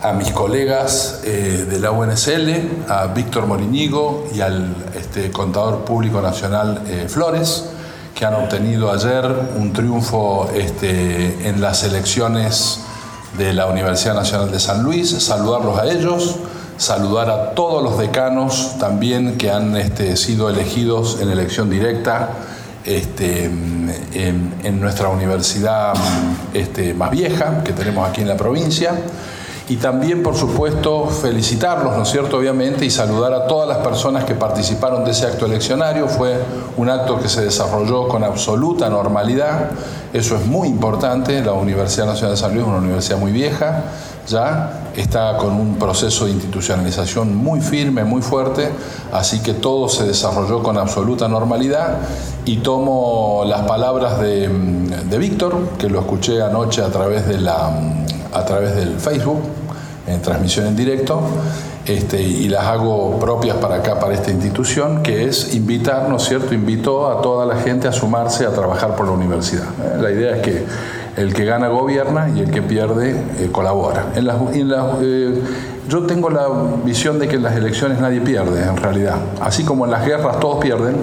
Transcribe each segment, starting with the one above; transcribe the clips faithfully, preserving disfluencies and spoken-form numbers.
a mis colegas eh, de la U N S L, a Víctor Morinigo y al este, contador público nacional eh, Flores, que han obtenido ayer un triunfo este, en las elecciones de la Universidad Nacional de San Luis. Saludarlos a ellos, saludar a todos los decanos también que han este, sido elegidos en elección directa este, en, en nuestra universidad este, más vieja que tenemos aquí en la provincia. Y también, por supuesto, felicitarlos, ¿no es cierto?, obviamente, y saludar a todas las personas que participaron de ese acto eleccionario. Fue un acto que se desarrolló con absoluta normalidad. Eso es muy importante. La Universidad Nacional de San Luis es una universidad muy vieja, ya está con un proceso de institucionalización muy firme, muy fuerte, así que todo se desarrolló con absoluta normalidad. Y tomo las palabras de, de Víctor, que lo escuché anoche a través de la... a través del Facebook, en transmisión en directo, este, y las hago propias para acá, para esta institución, que es invitar, ¿no es cierto?, invitó a toda la gente a sumarse a trabajar por la universidad. ¿eh? La idea es que el que gana gobierna y el que pierde eh, colabora. En las, en las, eh, yo tengo la visión de que en las elecciones nadie pierde, en realidad. Así como en las guerras todos pierden,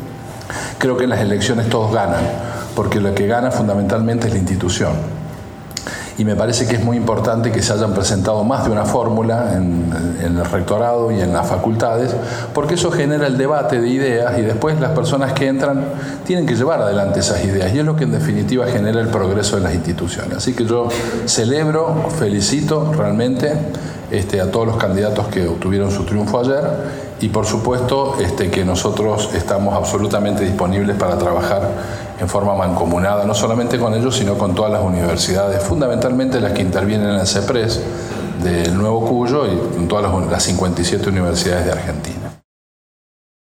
creo que en las elecciones todos ganan, porque lo que gana fundamentalmente es la institución. Y me parece que es muy importante que se hayan presentado más de una fórmula en, en el rectorado y en las facultades, porque eso genera el debate de ideas y después las personas que entran tienen que llevar adelante esas ideas, y es lo que en definitiva genera el progreso de las instituciones. Así que yo celebro, felicito realmente este, a todos los candidatos que obtuvieron su triunfo ayer, y por supuesto este, que nosotros estamos absolutamente disponibles para trabajar en forma mancomunada, no solamente con ellos, sino con todas las universidades, fundamentalmente las que intervienen en el CEPRES del Nuevo Cuyo y con todas las, las cincuenta y siete universidades de Argentina.